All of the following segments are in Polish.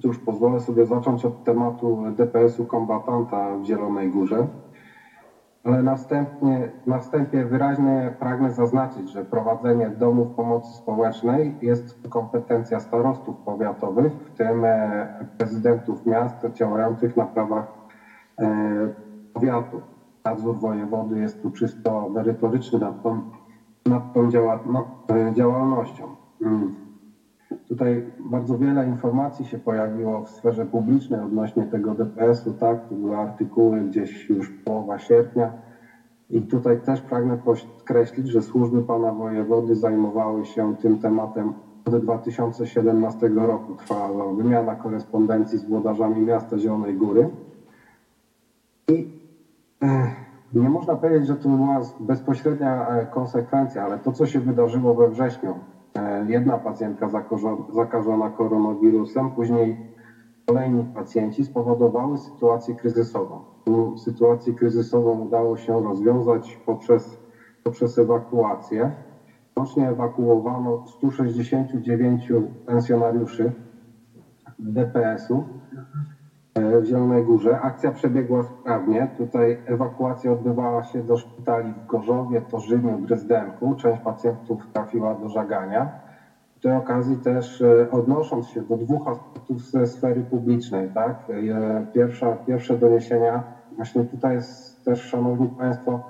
Cóż, pozwolę sobie zacząć od tematu DPS-u kombatanta w Zielonej Górze, ale na wstępie wyraźnie pragnę zaznaczyć, że prowadzenie domów pomocy społecznej jest to kompetencja starostów powiatowych, w tym prezydentów miast działających na prawach powiatu. Nadzór wojewody jest tu czysto merytoryczny nad tą działalnością. Tutaj bardzo wiele informacji się pojawiło w sferze publicznej odnośnie tego DPS-u, tak? To były artykuły gdzieś już połowa sierpnia i tutaj też pragnę podkreślić, że służby pana wojewody zajmowały się tym tematem od 2017 roku. Trwała wymiana korespondencji z włodarzami miasta Zielonej Góry i nie można powiedzieć, że to była bezpośrednia konsekwencja, ale to, co się wydarzyło we wrześniu, jedna pacjentka zakażona koronawirusem, później kolejni pacjenci spowodowały sytuację kryzysową. Tu sytuację kryzysową udało się rozwiązać poprzez ewakuację. Łącznie ewakuowano 169 pensjonariuszy DPS-u w Zielonej Górze. Akcja przebiegła sprawnie. Tutaj ewakuacja odbywała się do szpitali w Gorzowie, Torzyniu, Dresdenku. Część pacjentów trafiła do Żagania. W tej okazji też odnosząc się do dwóch aspektów ze sfery publicznej, tak? Pierwsze doniesienia, właśnie tutaj jest też, szanowni państwo,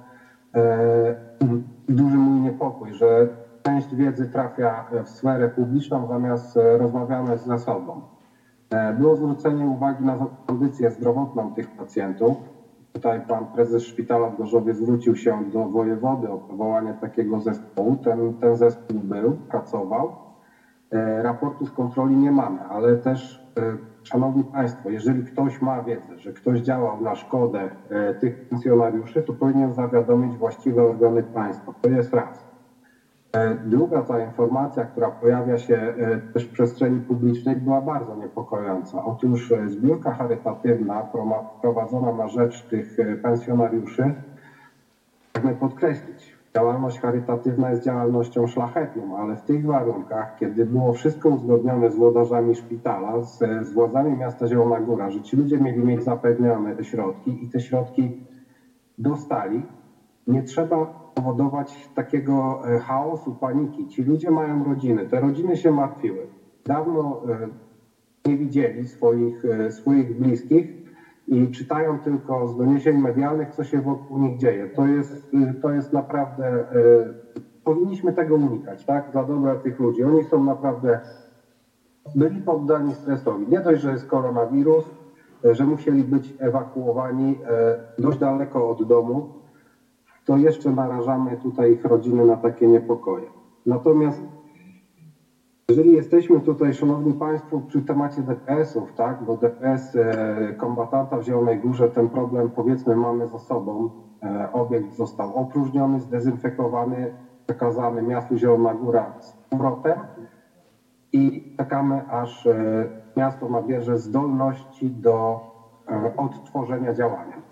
duży mój niepokój, że część wiedzy trafia w sferę publiczną, zamiast rozmawiamy ze sobą. Było zwrócenie uwagi na kondycję zdrowotną tych pacjentów. Tutaj pan prezes szpitala w Gorzowie zwrócił się do wojewody o powołanie takiego zespołu. Ten zespół pracował. Raportu z kontroli nie mamy, ale też, szanowni państwo, jeżeli ktoś ma wiedzę, że ktoś działał na szkodę tych pensjonariuszy, to powinien zawiadomić właściwe organy państwa. To jest raz. Druga ta informacja, która pojawia się też w przestrzeni publicznej, była bardzo niepokojąca. Otóż zbiórka charytatywna prowadzona na rzecz tych pensjonariuszy, pragnę podkreślić, działalność charytatywna jest działalnością szlachetną, ale w tych warunkach, kiedy było wszystko uzgodnione z włodarzami szpitala, z władzami miasta Zielona Góra, że ci ludzie mieli mieć zapewnione te środki i te środki dostali, nie trzeba powodować takiego chaosu, paniki. Ci ludzie mają rodziny, te rodziny się martwiły. Dawno nie widzieli swoich bliskich i czytają tylko z doniesień medialnych, co się wokół nich dzieje. To jest naprawdę, powinniśmy tego unikać, tak? Dla dobra tych ludzi. Oni są naprawdę, byli poddani stresowi. Nie dość, że jest koronawirus, że musieli być ewakuowani dość daleko od domu, to jeszcze narażamy tutaj ich rodziny na takie niepokoje. Natomiast jeżeli jesteśmy tutaj, szanowni państwo, przy temacie DPS-ów, tak, bo DPS kombatanta w Zielonej Górze, ten problem, powiedzmy, mamy za sobą. Obiekt został opróżniony, zdezynfekowany, przekazany miastu Zielona Góra z powrotem i czekamy, aż miasto nabierze zdolności do odtworzenia działania.